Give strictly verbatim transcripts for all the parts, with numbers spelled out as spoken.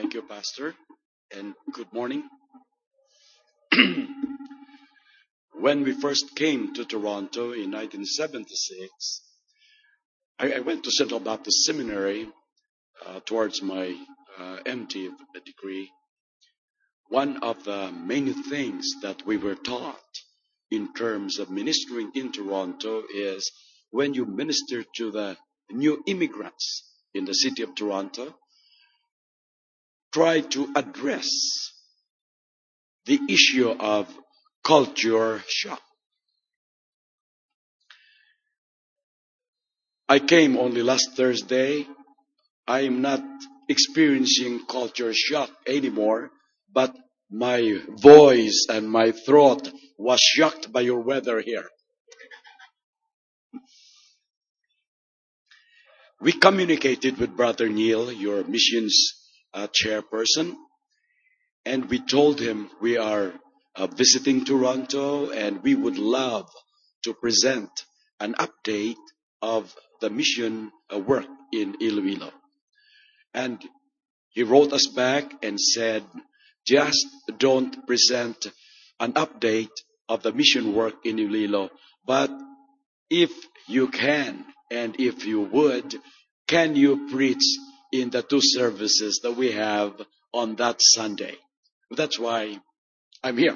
Thank you, Pastor, and good morning. When we first came to Toronto in nineteen seventy-six, I, I went to Central Baptist Seminary uh, towards my uh, M D degree. One of the many things that we were taught in terms of ministering in Toronto is when you minister to the new immigrants in the city of Toronto, try to address the issue of culture shock. I came only last Thursday. I am not experiencing culture shock anymore, but my voice and my throat was shocked by your weather here. We communicated with Brother Neil, your missions uh, chairperson, and we told him we are uh, visiting Toronto and we would love to present an update of the mission uh, work in Iloilo. And he wrote us back and said, just don't present an update of the mission work in Iloilo, but if you can and if you would, can you preach in the two services that we have on that Sunday? That's why I'm here.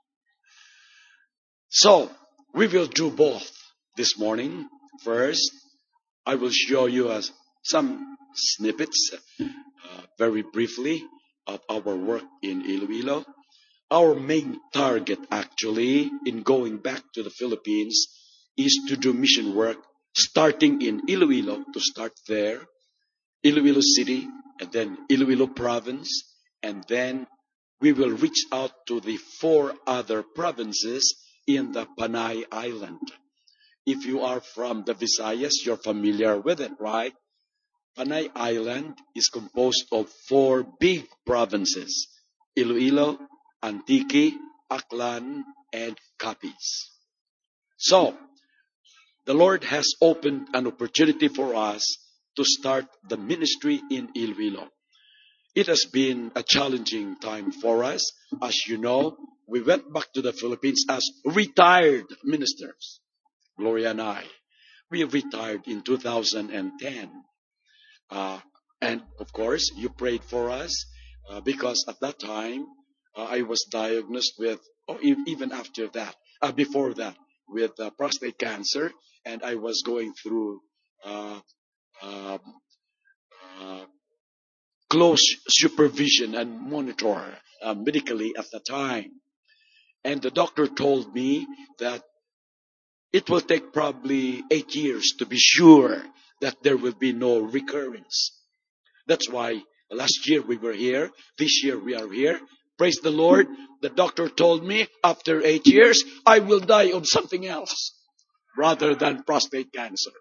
So, we will do both this morning. First, I will show you uh, some snippets, uh, very briefly, of our work in Iloilo. Our main target, actually, in going back to the Philippines is to do mission work starting in Iloilo, to start there, Iloilo City, and then Iloilo Province, and then we will reach out to the four other provinces in the Panay Island. If you are from the Visayas, you're familiar with it, right? Panay Island is composed of four big provinces: Iloilo, Antique, Aklan, and Capiz. So, the Lord has opened an opportunity for us to start the ministry in Iloilo. It has been a challenging time for us. As you know, we went back to the Philippines as retired ministers, Gloria and I. We retired in two thousand ten. Uh, and of course, you prayed for us uh, because at that time, uh, I was diagnosed with, or e- even after that, uh, before that, with uh, prostate cancer, and I was going through uh, uh, uh, close supervision and monitor uh, medically at the time. And the doctor told me that it will take probably eight years to be sure that there will be no recurrence. That's why last year we were here. This year we are here. Praise the Lord. The doctor told me after eight years, I will die of something else rather than prostate cancer.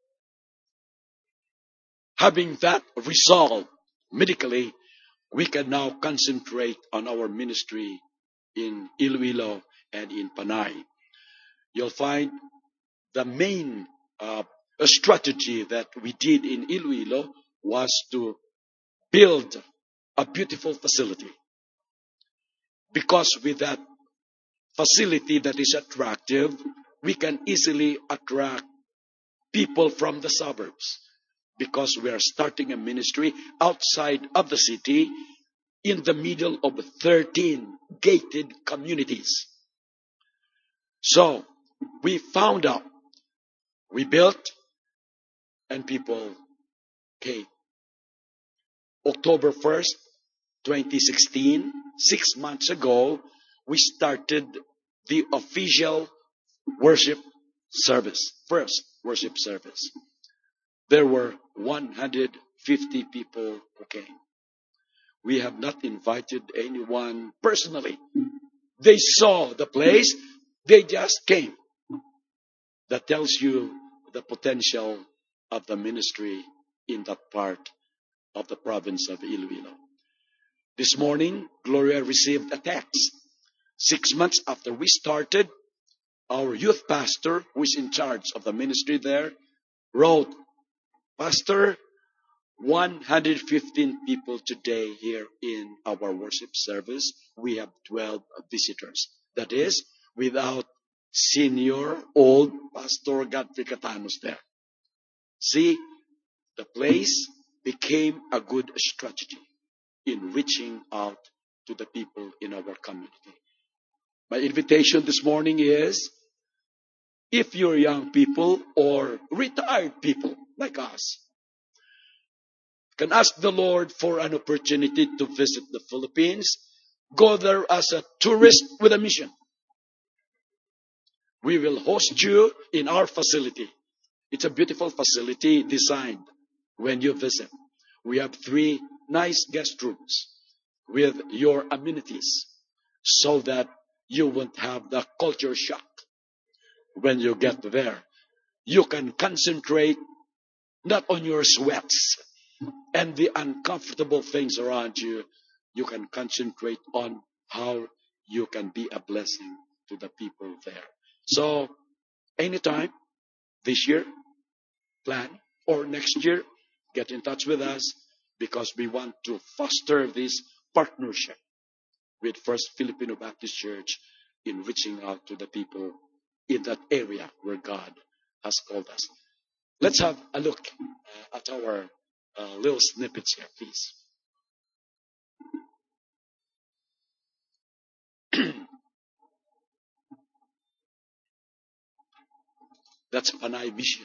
Having that resolved medically, we can now concentrate on our ministry in Iloilo and in Panay. You'll find the main uh, strategy that we did in Iloilo was to build a beautiful facility. Because with that facility that is attractive, we can easily attract people from the suburbs. Because we are starting a ministry outside of the city in the middle of thirteen gated communities. So, we found out, we built, and people came. October first, twenty sixteen, six months ago, we started the official worship service, first worship service. There were one hundred fifty people who came. We have not invited anyone personally. They saw the place, they just came. That tells you the potential of the ministry in that part of the province of Iloilo. This morning, Gloria received a text. Six months after we started, our youth pastor, who is in charge of the ministry there, wrote, Pastor, one hundred fifteen people today here in our worship service. We have twelve visitors. That is, without senior old Pastor Godfrey Catanos there. See, the place became a good strategy in reaching out to the people in our community. My invitation this morning is, if you're young people or retired people like us, can ask the Lord for an opportunity to visit the Philippines, go there as a tourist with a mission. We will host you in our facility. It's a beautiful facility designed when you visit. We have three nice guest rooms with your amenities so that you won't have the culture shock when you get there. You can concentrate not on your sweats and the uncomfortable things around you. You can concentrate on how you can be a blessing to the people there. So, anytime this year, plan, or next year, get in touch with us because we want to foster this partnership with First Filipino Baptist Church in reaching out to the people in that area where God has called us. Let's have a look uh, at our uh, little snippets here, please. That's Panay Vision.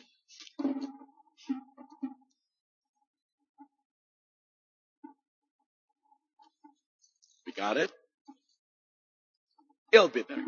We got it? It'll be there.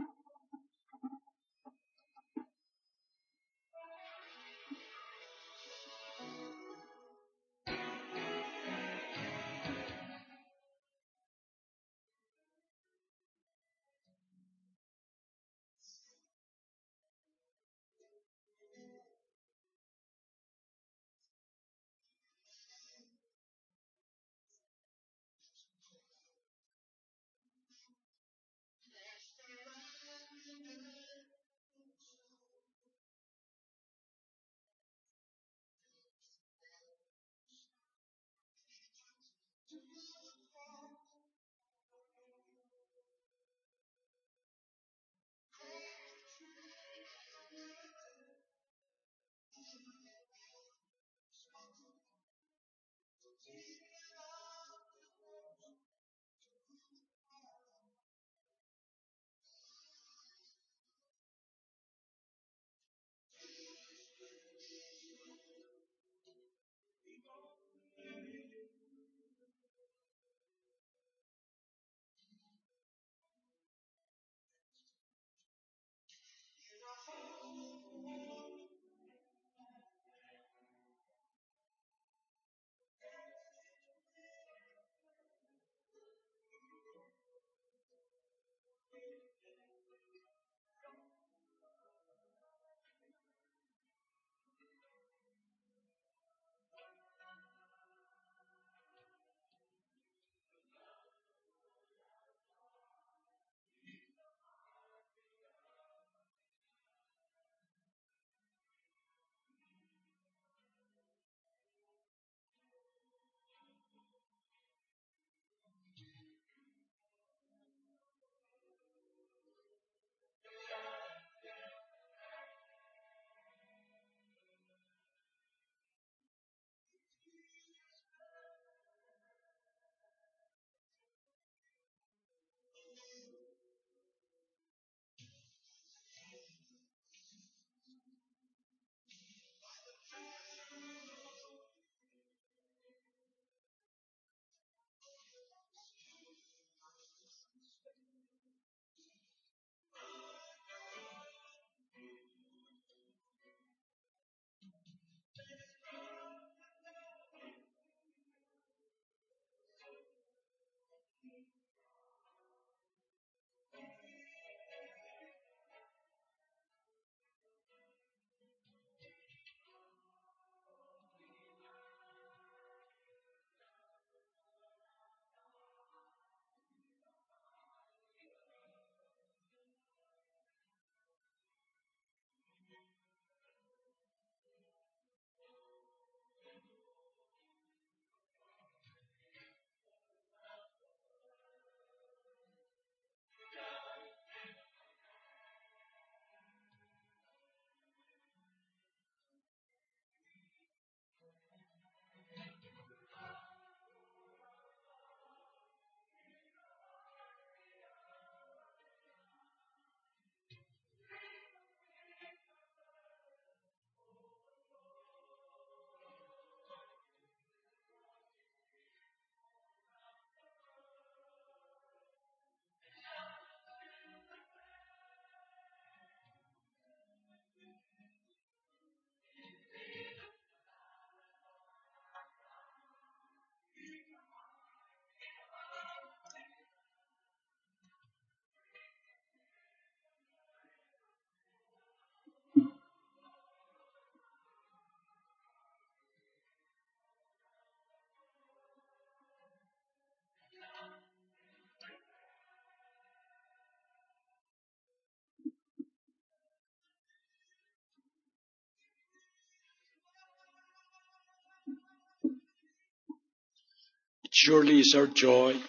Surely it's our joy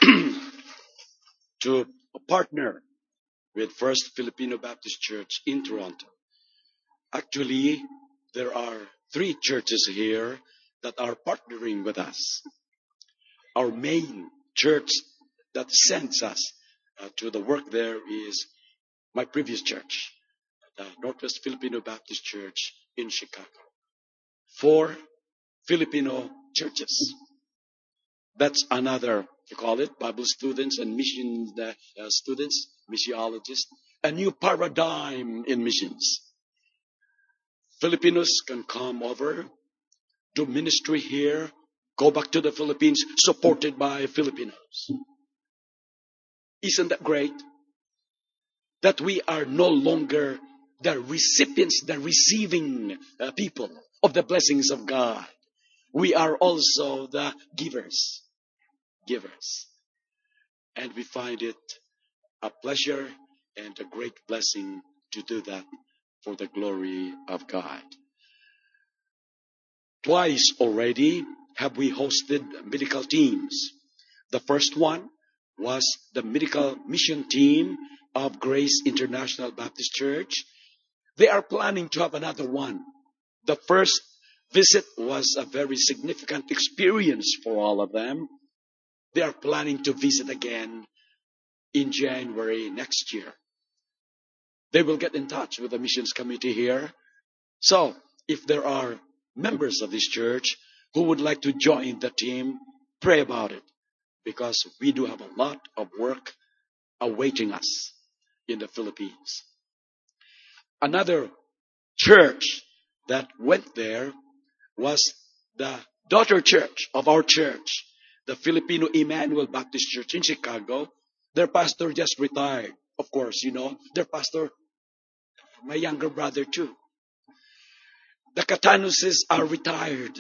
to partner with First Filipino Baptist Church in Toronto. Actually, there are three churches here that are partnering with us. Our main church that sends us uh, to the work there is my previous church, the Northwest Filipino Baptist Church in Chicago. Four Filipino churches. That's another, you call it, Bible students and mission uh, uh, students, missiologists, a new paradigm in missions. Filipinos can come over, do ministry here, go back to the Philippines, supported by Filipinos. Isn't that great? That we are no longer the recipients, the receiving uh, people of the blessings of God. We are also the givers. Givers. And we find it a pleasure and a great blessing to do that for the glory of God. Twice already have we hosted medical teams. The first one was the medical mission team of Grace International Baptist Church. They are planning to have another one. The first visit was a very significant experience for all of them. They are planning to visit again in January next year. They will get in touch with the missions committee here. So, if there are members of this church who would like to join the team, pray about it. Because we do have a lot of work awaiting us in the Philippines. Another church that went there was the daughter church of our church, the Filipino Emmanuel Baptist Church in Chicago. Their pastor just retired. Of course, you know, their pastor, my younger brother too. The Catanuses are retired.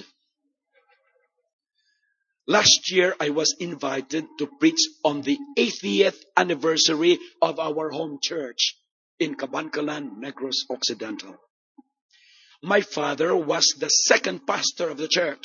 Last year, I was invited to preach on the eightieth anniversary of our home church in Cabancalan, Negros Occidental. My father was the second pastor of the church.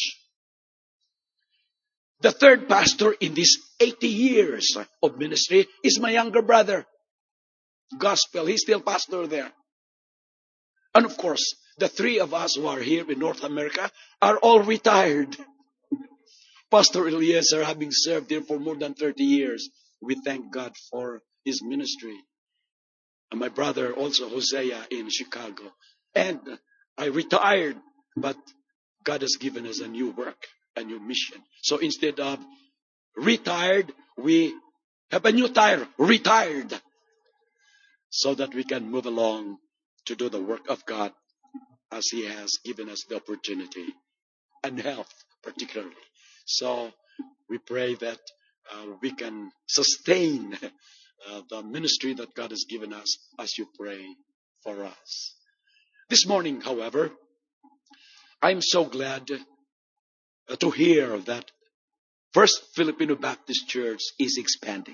The third pastor in these eighty years of ministry is my younger brother. Gospel, he's still pastor there. And of course, the three of us who are here in North America are all retired. Pastor Eliezer, having served here for more than thirty years, we thank God for his ministry. And my brother also, Hosea, in Chicago. And I retired, but God has given us a new work, a new mission. So instead of retired, we have a new tire, retired, so that we can move along to do the work of God as He has given us the opportunity and health particularly. So we pray that uh, we can sustain uh, the ministry that God has given us as you pray for us. This morning, however, I'm so glad uh, to hear that First Filipino Baptist Church is expanding,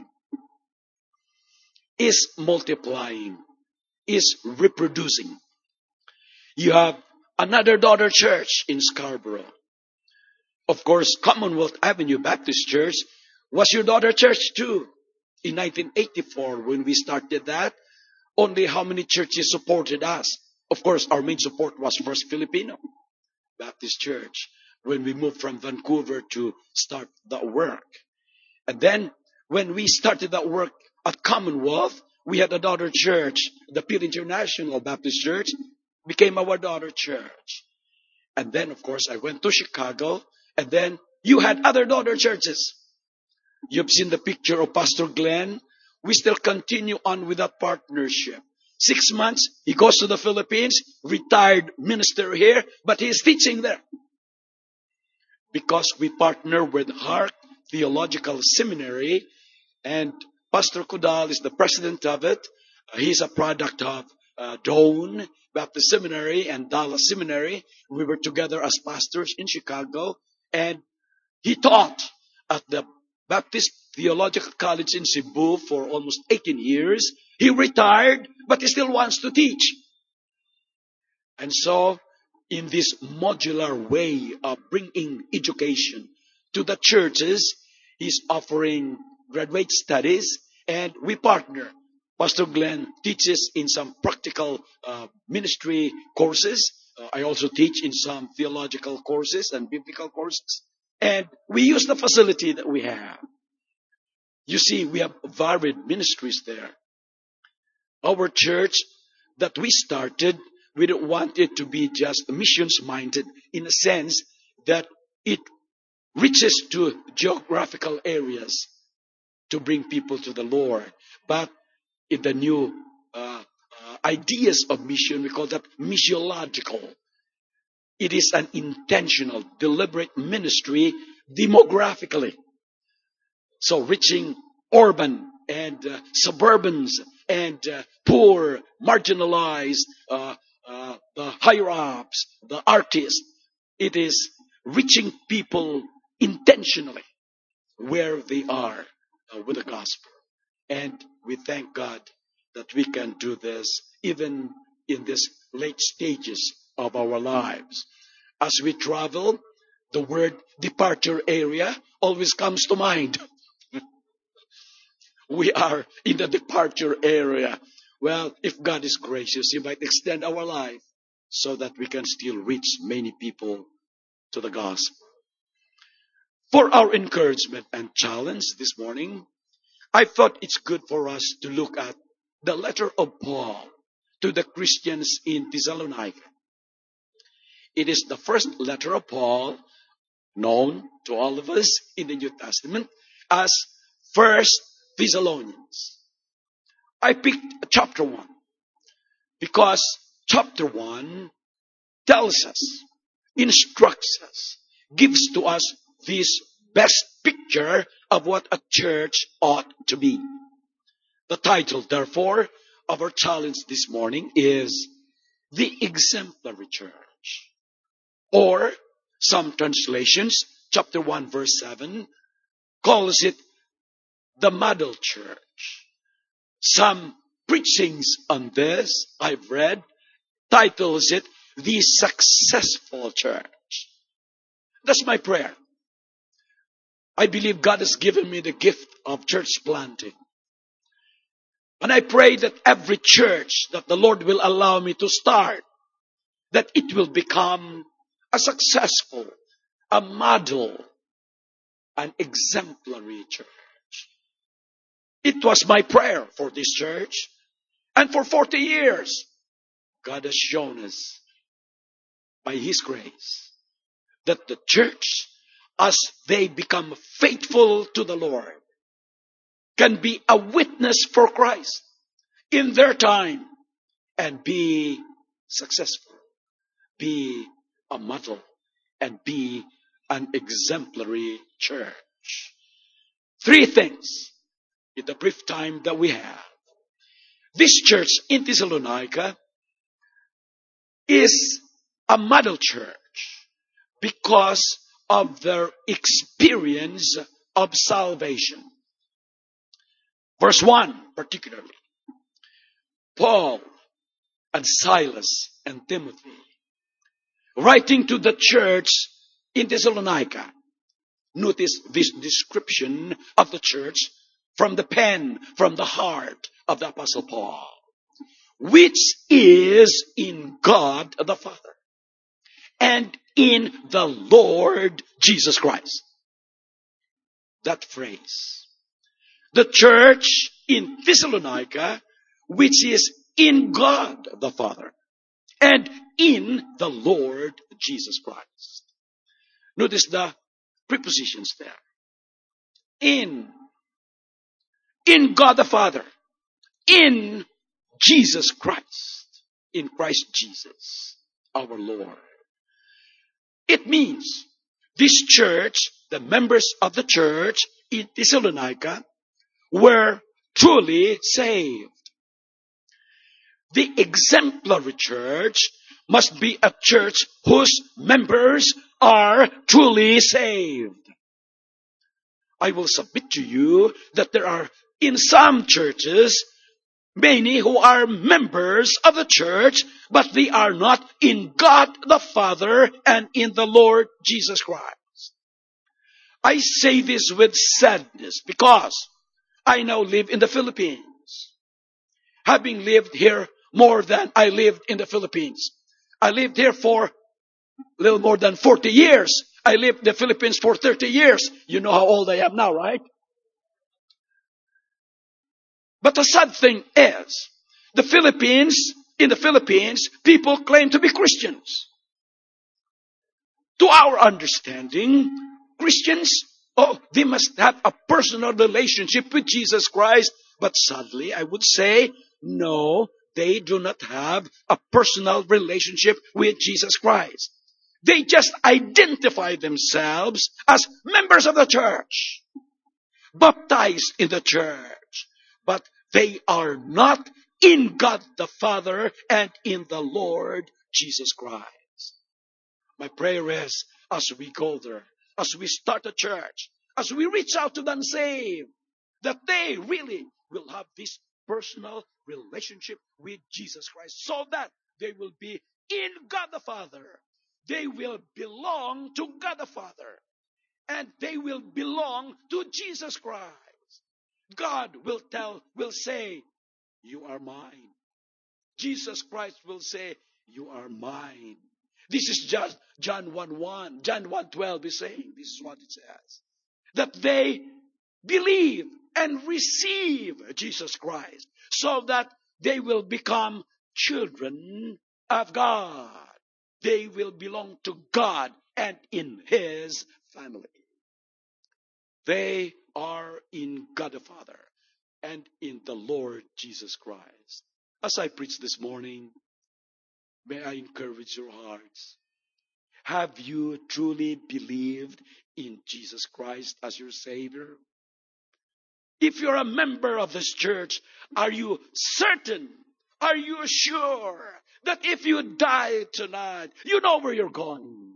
is multiplying, is reproducing. You have another daughter church in Scarborough. Of course, Commonwealth Avenue Baptist Church was your daughter church too. In nineteen eighty-four, when we started that, only how many churches supported us? Of course, our main support was First Filipino Baptist Church when we moved from Vancouver to start the work. And then, when we started that work at Commonwealth, we had a daughter church, the Peel International Baptist Church, became our daughter church. And then, of course, I went to Chicago, and then you had other daughter churches. You've seen the picture of Pastor Glenn. We still continue on with that partnership. Six months, he goes to the Philippines, retired minister here, but he is teaching there. Because we partner with Hark Theological Seminary, and Pastor Kudal is the president of it. Uh, he's a product of uh, Doane Baptist Seminary and Dallas Seminary. We were together as pastors in Chicago, and he taught at the Baptist Theological College in Cebu for almost eighteen years. He retired, but he still wants to teach. And so, in this modular way of bringing education to the churches, He's offering graduate studies, and we partner. Pastor Glenn teaches in some practical uh, ministry courses. Uh, I also teach in some theological courses and biblical courses. And we use the facility that we have. You see, we have varied ministries there. Our church that we started, we don't want it to be just missions minded in a sense that it reaches to geographical areas to bring people to the Lord. But in the new uh, uh, ideas of mission, we call that missiological. It is an intentional, deliberate ministry demographically. So reaching urban and uh, suburbans and uh, poor, marginalized, uh, uh, the higher-ups, the artists. It is reaching people intentionally where they are uh, with the gospel. And we thank God that we can do this even in these late stages of our lives. As we travel, the word departure area always comes to mind. We are in the departure area. Well, if God is gracious, He might extend our life so that we can still reach many people to the gospel. For our encouragement and challenge this morning, I thought it's good for us to look at the letter of Paul to the Christians in Thessalonica. It is the first letter of Paul known to all of us in the New Testament as First Thessalonians. I picked chapter one because chapter one tells us, instructs us, gives to us this best picture of what a church ought to be. The title, therefore, of our challenge this morning is The Exemplary Church. Or, some translations, chapter one, verse seven, calls it the Model Church. Some preachings on this I've read titles it the Successful Church. That's my prayer. I believe God has given me the gift of church planting. And I pray that every church that the Lord will allow me to start, that it will become a successful, a model, an exemplary church. It was my prayer for this church. And for forty years, God has shown us by His grace that the church, as they become faithful to the Lord, can be a witness for Christ in their time and be successful, be a model, and be an exemplary church. Three things in the brief time that we have. This church in Thessalonica is a model church because of their experience of salvation. Verse one, particularly. Paul and Silas and Timothy, writing to the church in Thessalonica. Notice this description of the church from the pen, from the heart of the Apostle Paul. Which is in God the Father and in the Lord Jesus Christ. That phrase. The church in Thessalonica, which is in God the Father and in the Lord Jesus Christ. Notice the prepositions there. In. In God the Father. In Jesus Christ. In Christ Jesus, our Lord. It means this church, the members of the church in Thessalonica, were truly saved. The exemplary church must be a church whose members are truly saved. I will submit to you that there are in some churches many who are members of the church, but they are not in God the Father and in the Lord Jesus Christ. I say this with sadness because I now live in the Philippines. Having lived here more than I lived in the Philippines. I lived here for a little more than forty years. I lived in the Philippines for thirty years. You know how old I am now, right? But the sad thing is, the Philippines, in the Philippines, people claim to be Christians. To our understanding, Christians, oh, they must have a personal relationship with Jesus Christ. But sadly, I would say, no, they do not have a personal relationship with Jesus Christ. They just identify themselves as members of the church, baptized in the church, but they are not in God the Father and in the Lord Jesus Christ. My prayer is, as we go there, as we start a church, as we reach out to the unsaved, that they really will have this personal relationship with Jesus Christ, so that they will be in God the Father. They will belong to God the Father. And they will belong to Jesus Christ. God will tell, will say, you are mine. Jesus Christ will say, you are mine. This is just John one one. John one twelve is saying, this is what it says. That they believe and receive Jesus Christ, so that they will become children of God. They will belong to God and in His family. They are in God the Father and in the Lord Jesus Christ. As I preach this morning, may I encourage your hearts. Have you truly believed in Jesus Christ as your Savior? If you're a member of this church, are you certain? Are you sure that if you die tonight, you know where you're going?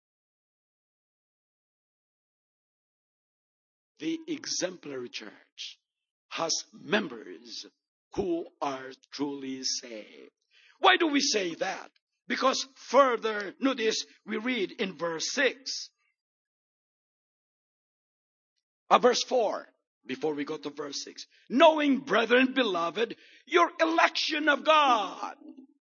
The exemplary church has members who are truly saved. Why do we say that? Because further, notice, we read in verse six. Uh, verse four, before we go to verse six. Knowing, brethren, beloved, your election of God.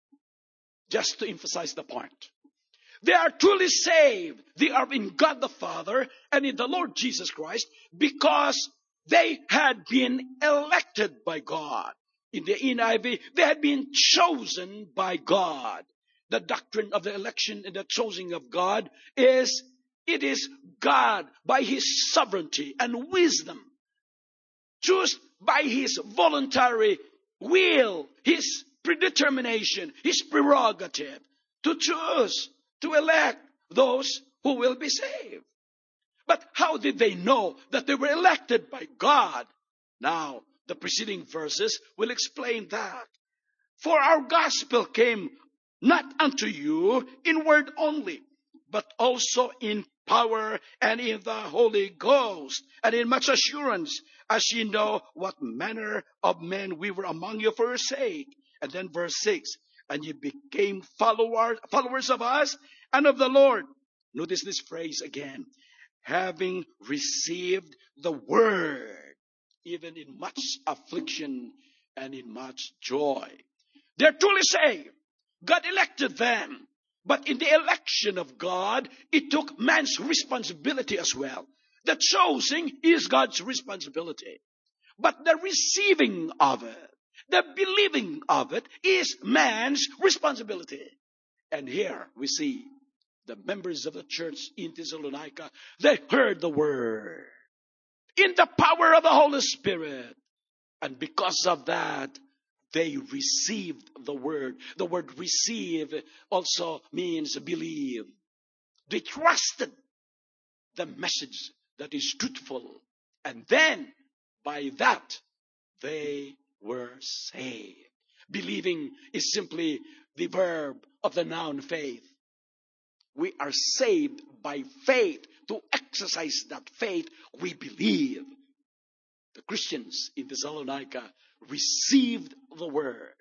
Just to emphasize the point. They are truly saved. They are in God the Father and in the Lord Jesus Christ because they had been elected by God. In the N I V, they had been chosen by God. The doctrine of the election and the choosing of God is, it is God by His sovereignty and wisdom, choose by His voluntary will, His predetermination, His prerogative to choose, to elect those who will be saved. But how did they know that they were elected by God? Now, the preceding verses will explain that. For our gospel came not unto you in word only, but also in power and in the Holy Ghost, and in much assurance, as ye know what manner of men we were among you for your sake. And then verse six, and ye became followers, followers of us and of the Lord. Notice this phrase again. Having received the word, even in much affliction and in much joy. They're truly saved. God elected them. But in the election of God, it took man's responsibility as well. The choosing is God's responsibility. But the receiving of it, the believing of it, is man's responsibility. And here we see the members of the church in Thessalonica, they heard the word in the power of the Holy Spirit. And because of that, they received the word. The word receive also means believe. They trusted the message that is truthful. And then, by that, they were saved. Believing is simply the verb of the noun faith. We are saved by faith. To exercise that faith, we believe. The Christians in Thessalonica received the word,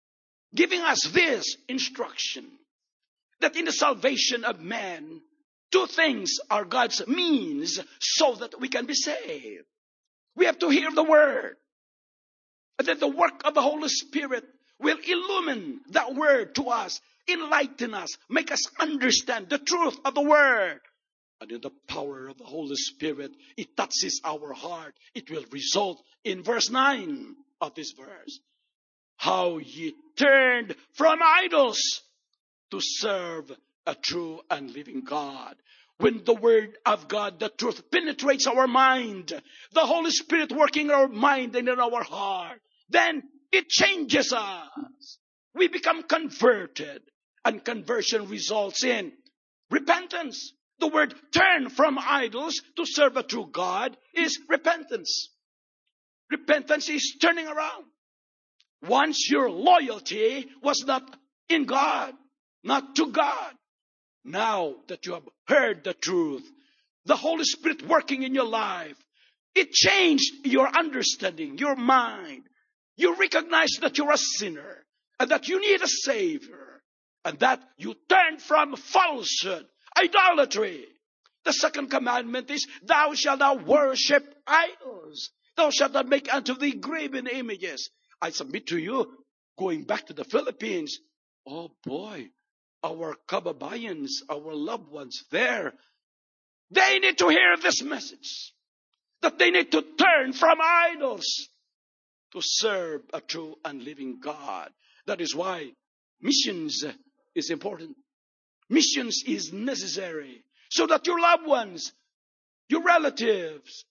giving us this instruction, that in the salvation of man, Two things are God's means so that we can be saved. We have to hear the word. And then the work of the Holy Spirit will illumine that word to us, enlighten us, make us understand the truth of the word. And in the power of the Holy Spirit, it touches our heart. It will result in verse nine of this verse. How ye turned from idols to serve a true and living God. When the word of God, the truth, penetrates our mind, the Holy Spirit working in our mind and in our heart, then it changes us. We become converted. And conversion results in repentance. The word turn from idols to serve a true God is repentance. Repentance is turning around. Once your loyalty was not in God, not to God. Now that you have heard the truth, the Holy Spirit working in your life, it changed your understanding, your mind. You recognize that you're a sinner and that you need a Savior and that you turn from falsehood, idolatry. The second commandment is, thou shalt not worship idols. Thou shalt not make unto thee graven images. I submit to you, going back to the Philippines, oh boy, our kababayans, our loved ones there, they need to hear this message. That they need to turn from idols to serve a true and living God. That is why missions is important. Missions is necessary. So that your loved ones, your relatives,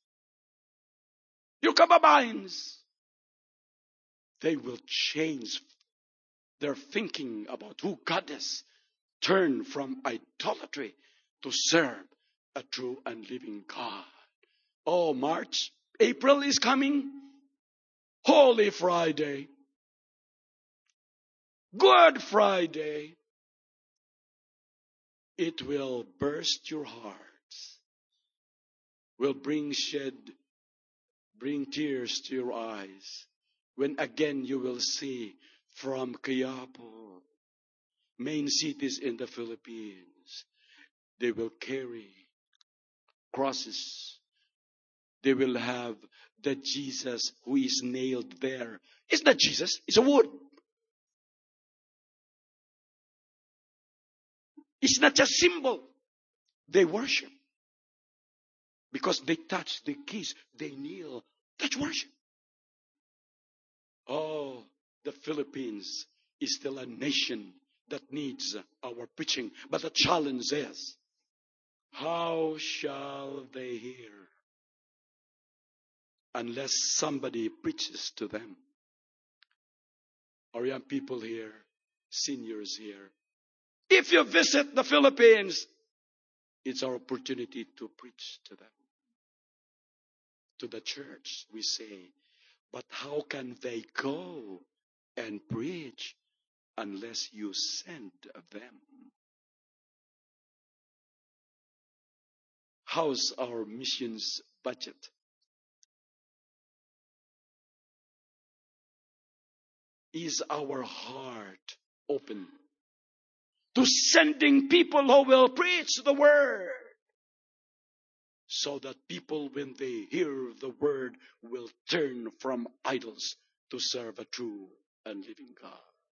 your kababayans, they will change their thinking about who God is. Turn from idolatry to serve a true and living God. Oh, March, April is coming. Holy Friday. Good Friday. It will burst your hearts. Will bring shed, bring tears to your eyes. When again you will see from Quiapo, main cities in the Philippines, they will carry crosses. They will have the Jesus who is nailed there. It's not Jesus, it's a wood. It's not just symbol. They worship. Because they touch the keys. They kneel. That's worship. Oh, the Philippines is still a nation that needs our preaching. But the challenge is, how shall they hear unless somebody preaches to them? Our young people here, seniors here, if you visit the Philippines, it's our opportunity to preach to them. To the church, we say, but how can they go and preach unless you send them? How's our missions budget? Is our heart open to sending people who will preach the word? So that people, when they hear the word, will turn from idols to serve a true and living God.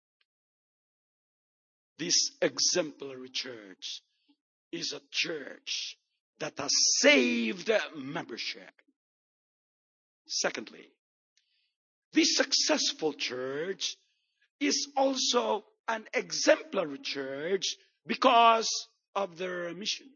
This exemplary church is a church that has saved membership. Secondly, this successful church is also an exemplary church because of their mission.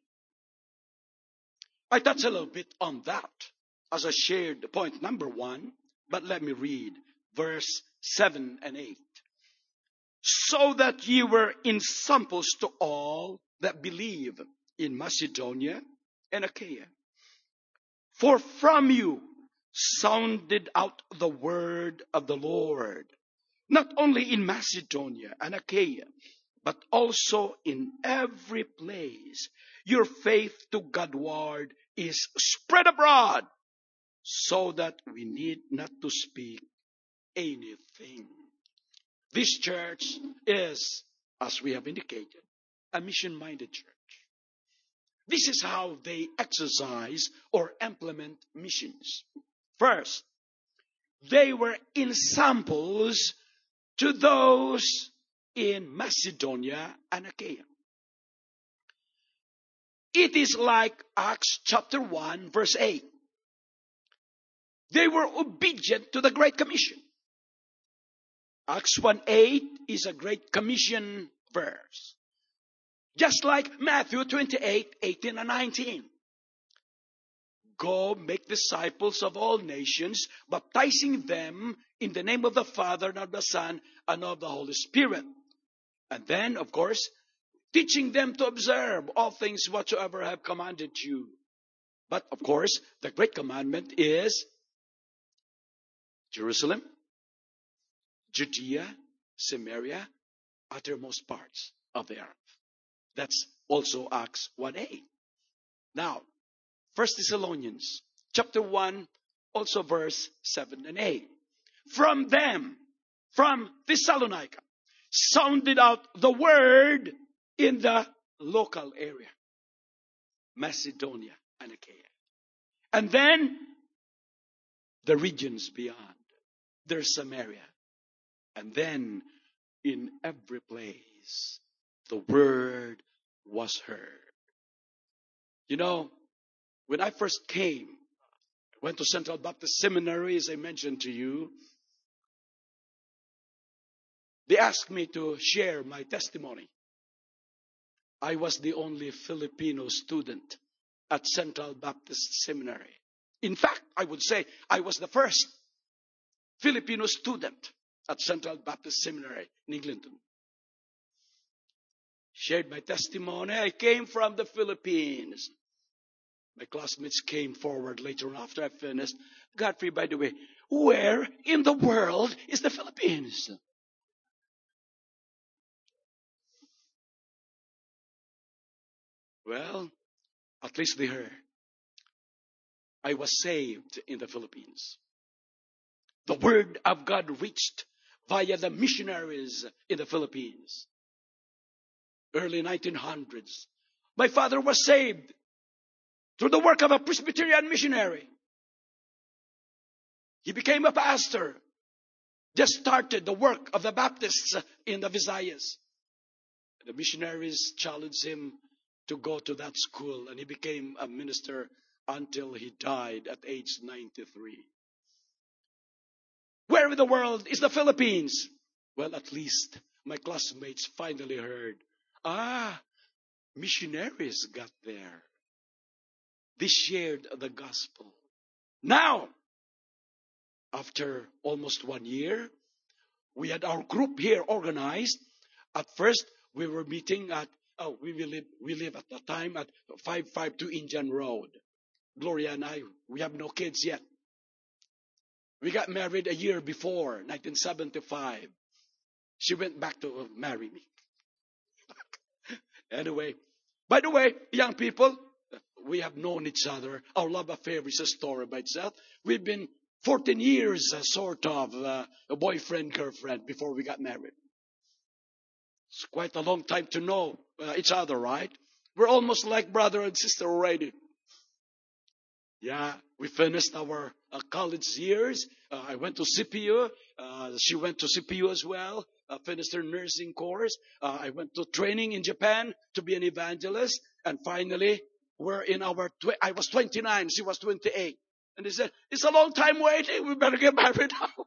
I touch a little bit on that as I shared point number one, but let me read verse seven and eight. So that ye were ensamples to all that believe in Macedonia and Achaia. For from you sounded out the word of the Lord, not only in Macedonia and Achaia, but also in every place. Your faith to Godward is spread abroad, so that we need not to speak anything. This church is, as we have indicated, a mission-minded church. This is how they exercise or implement missions. First, they were ensamples to those in Macedonia and Achaia. It is like Acts chapter one, verse eight. They were obedient to the Great Commission. Acts one eight is a Great Commission verse. Just like Matthew twenty-eight, eighteen and nineteen. Go make disciples of all nations, baptizing them in the name of the Father and of the Son and of the Holy Spirit. And then, of course, teaching them to observe all things whatsoever I have commanded you. But, of course, the great commandment is Jerusalem, Judea, Samaria, uttermost parts of the earth. That's also Acts one eight. Now, First Thessalonians chapter one, also verse seven and eight. From them, from Thessalonica, sounded out the word in the local area, Macedonia and Achaia. And then the regions beyond, there's Samaria. And then in every place, the word was heard. You know, when I first came, I went to Central Baptist Seminary, as I mentioned to you. They asked me to share my testimony. I was the only Filipino student at Central Baptist Seminary. In fact, I would say I was the first Filipino student at Central Baptist Seminary in Eglinton. Shared my testimony. I came from the Philippines. My classmates came forward later on after I finished. Godfrey, by the way, where in the world is the Philippines? Well, at least they heard. I was saved in the Philippines. The word of God reached via the missionaries in the Philippines. Early nineteen hundreds. My father was saved through the work of a Presbyterian missionary. He became a pastor. Just started the work of the Baptists in the Visayas. The missionaries challenged him to go to that school, and he became a minister until he died at age ninety-three. Where in the world is the Philippines? Well, at least my classmates finally heard, ah, missionaries got there. They shared the gospel. Now, after almost one year, we had our group here organized. At first, we were meeting at, oh, we live, we live at that time at five five two Indian Road. Gloria and I, we have no kids yet. We got married a year before, nineteen seventy-five. She went back to marry me. Anyway, by the way, young people, we have known each other. Our love affair is a story by itself. We've been fourteen years, uh, sort of, uh, a boyfriend, girlfriend, before we got married. It's quite a long time to know uh, each other, right? We're almost like brother and sister already. Yeah, we finished our uh, college years. Uh, I went to C P U. Uh, she went to C P U as well. Uh, finished her nursing course. Uh, I went to training in Japan to be an evangelist. And finally, we're in our, tw- I was twenty-nine, she was twenty-eight. And they said, it's a long time waiting, we better get married now.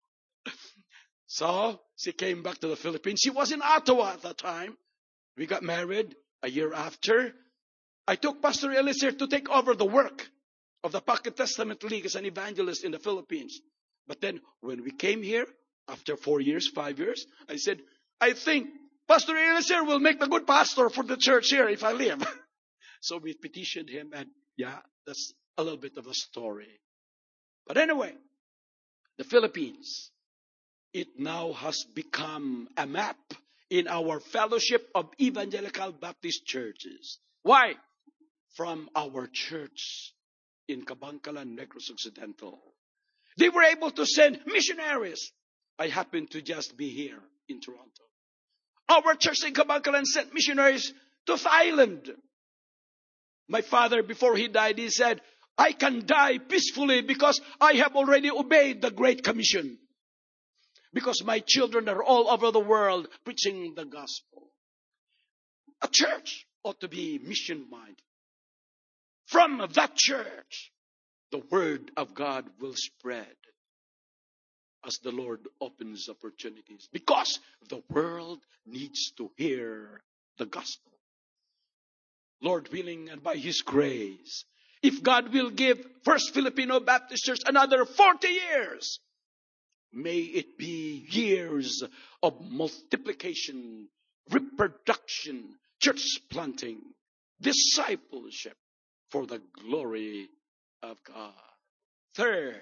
So, she came back to the Philippines. She was in Ottawa at that time. We got married a year after. I took Pastor Eliezer to take over the work of the Pocket Testament League as an evangelist in the Philippines. But then, when we came here, after four years, five years, I said, I think Pastor Eliezer will make the good pastor for the church here if I live. So we petitioned him, and yeah, that's a little bit of a story. But anyway, the Philippines, it now has become a map in our fellowship of evangelical Baptist churches. Why? From our church in Kabankalan, Negros Occidental. They were able to send missionaries. I happen to just be here in Toronto. Our church in Kabankalan sent missionaries to Thailand. My father, before he died, he said, I can die peacefully because I have already obeyed the Great Commission. Because my children are all over the world preaching the gospel. A church ought to be mission-minded. From that church, the word of God will spread as the Lord opens opportunities. Because the world needs to hear the gospel. Lord willing, and by His grace, if God will give First Filipino Baptist Church another forty years, may it be years of multiplication, reproduction, church planting, discipleship for the glory of God. Third,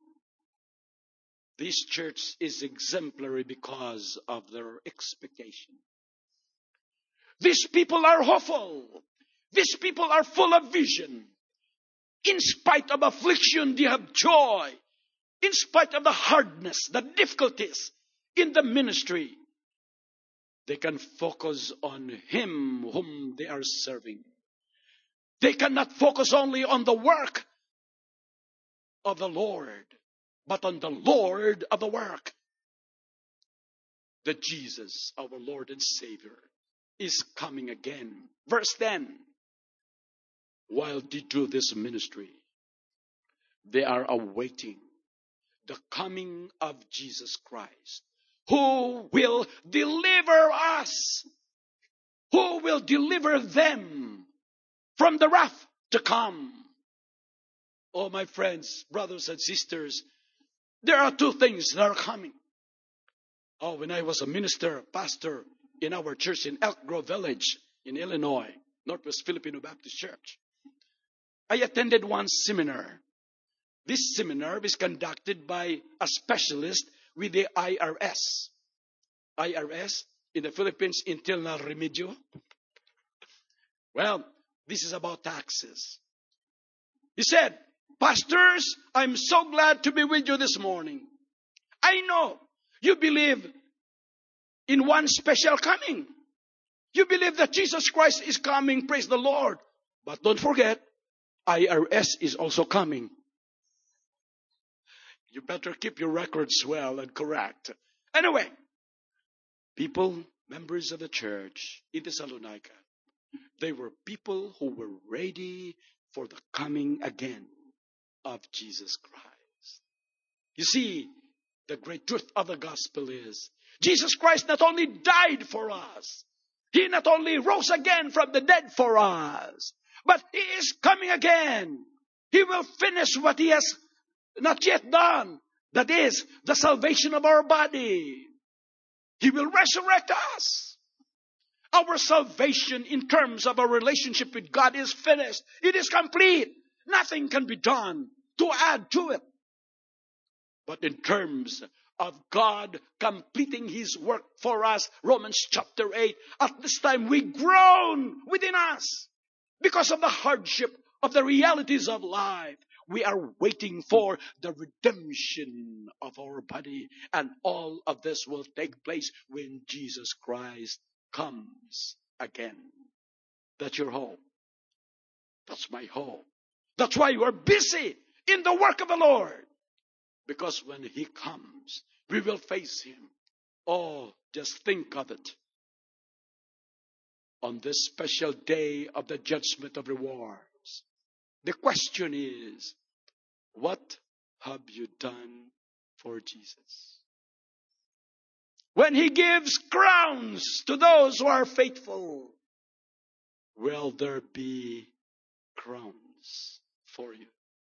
this church is exemplary because of their expectation. These people are hopeful. These people are full of vision. In spite of affliction, they have joy. In spite of the hardness, the difficulties in the ministry, they can focus on Him whom they are serving. They cannot focus only on the work of the Lord, but on the Lord of the work. That Jesus, our Lord and Savior, is coming again. Verse ten. While they do this ministry, they are awaiting the coming of Jesus Christ, who will deliver us, who will deliver them from the wrath to come. Oh, my friends, brothers and sisters, there are two things that are coming. Oh, when I was a minister, pastor in our church in Elk Grove Village in Illinois, Northwest Filipino Baptist Church, I attended one seminar. This seminar is conducted by a specialist with the I R S. I R S in the Philippines, Internal Remedio. Well, this is about taxes. He said, Pastors, I'm so glad to be with you this morning. I know you believe in one special coming. You believe that Jesus Christ is coming, praise the Lord. But don't forget, I R S is also coming. You better keep your records well and correct. Anyway, people, members of the church in Thessalonica, they were people who were ready for the coming again of Jesus Christ. You see, the great truth of the gospel is, Jesus Christ not only died for us, He not only rose again from the dead for us, but He is coming again. He will finish what He has not yet done. That is, the salvation of our body. He will resurrect us. Our salvation in terms of our relationship with God is finished. It is complete. Nothing can be done to add to it. But in terms of God completing His work for us, Romans chapter eight, at this time we groan within us because of the hardship of the realities of life. We are waiting for the redemption of our body. And all of this will take place when Jesus Christ comes again. That's your hope. That's my hope. That's why you are busy in the work of the Lord. Because when He comes, we will face Him. Oh, just think of it. On this special day of the judgment of rewards, the question is, what have you done for Jesus? When He gives crowns to those who are faithful, will there be crowns for you?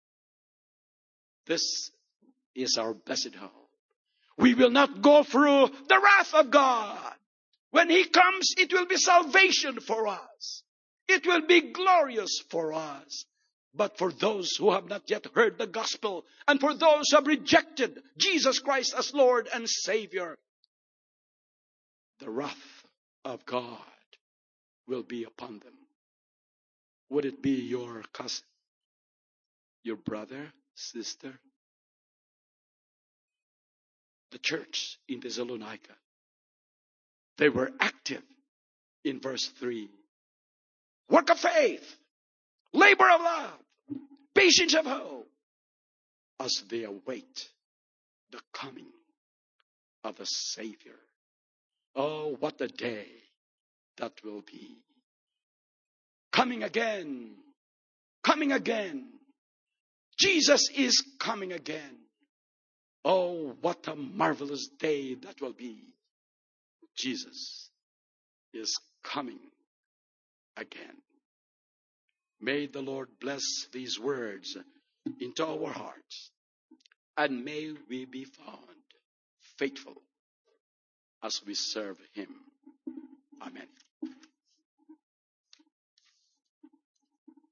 This is our blessed hope. We will not go through the wrath of God. When He comes, it will be salvation for us. It will be glorious for us. But for those who have not yet heard the gospel, and for those who have rejected Jesus Christ as Lord and Savior, the wrath of God will be upon them. Would it be your cousin, your brother, sister? The church in Thessalonica, they were active in verse three. Work of faith, labor of love, patience of hope, as they await the coming of the Savior. Oh, what a day that will be. Coming again, coming again. Jesus is coming again. Oh, what a marvelous day that will be. Jesus is coming again. May the Lord bless these words into our hearts, and may we be found faithful as we serve Him. Amen.